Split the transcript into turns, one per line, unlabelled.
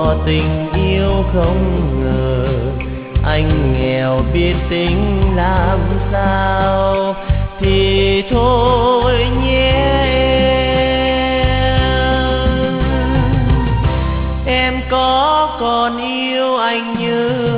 có tình yêu không ngờ, anh nghèo biết tính làm sao thì thôi nhé em có còn yêu anh như